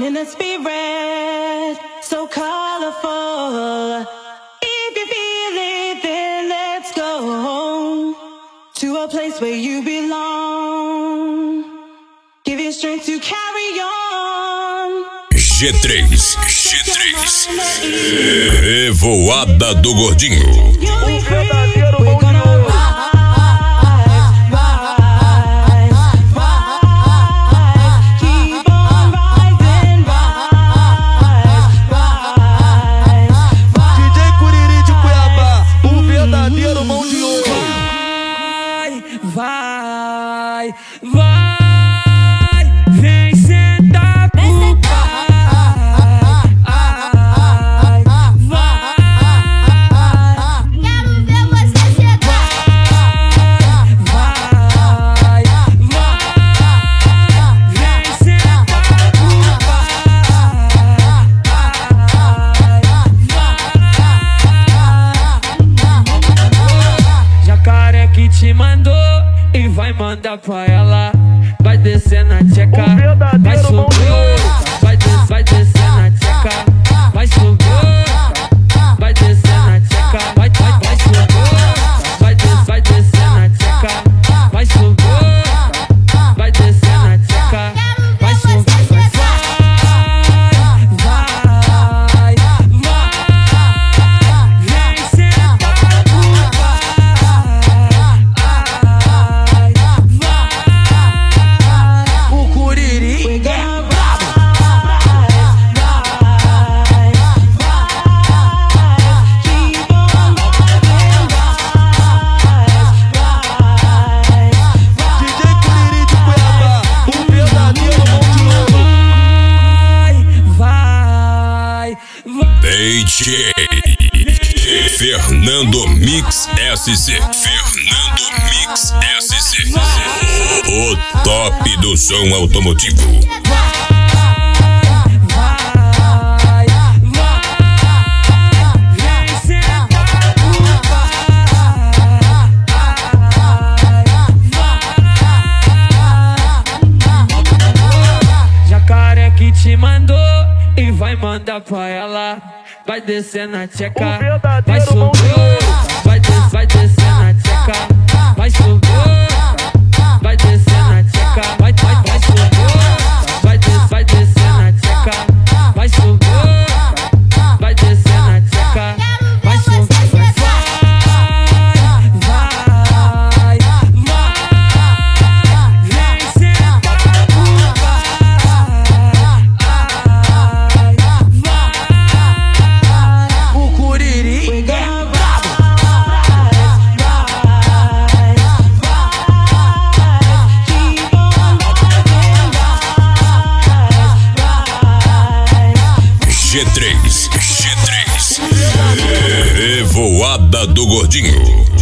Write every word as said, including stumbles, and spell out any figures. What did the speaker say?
in the spirit, so colorful. If you feel it, then let's go to a place where you belong. Give you strength to carry on. G três, G três, Revoada do Gordinho. Um verdadeiro bom de ouro. Vai, vai, vem sentar pro pai. Ai, vai, quero ver você chegar. Vai, vai, vem sentar pro pai. Vai, jacaré que te mandou e vai mandar pra ela. Vai descer na tcheca, vai subir, vai descer, vai descer na tcheca, vai subir, vai descer na tcheca, vai, vai, vai subir, vai descer, vai descer na tcheca, vai subir, vai descer na tcheca, vai subir, vai, vai, vai, vem sentar pro pai. D J Fernando Mix S C. Fernando Mix S C. O top do som automotivo. Vai, vai, vem sentar pro pai. Jacaré que te mandou e vai mandar pra ela. Vai descer na tcheca, vai subir, vai descer, vai descer na tcheca, vai subir, vai descer na tcheca, vai, vai, vai subir, vai descer, vai descer na tcheca, vai subir, vai descer na tcheca, vai subir, vai, vai, vai, vem sentar pro pai. G três, G três, Revoada do Gordinho.